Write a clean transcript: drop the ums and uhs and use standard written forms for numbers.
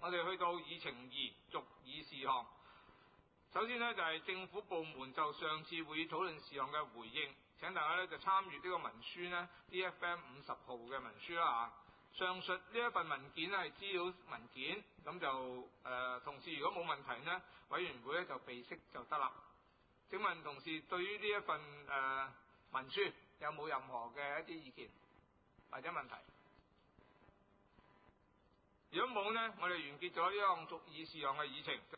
我哋去到議程2續議事項。首先呢，就係政府部門就上次會議討論事項嘅回應，請大家呢就參閱呢個文書呢 DFM 50號嘅文書啦。上述呢一份文件係資料文件，咁就同事如果冇問題呢，委員會呢就備悉就得啦。請問同事對於呢一份文書有冇任何嘅一啲意見或者問題？如果冇呢，我哋完結咗呢項續議事項嘅議程。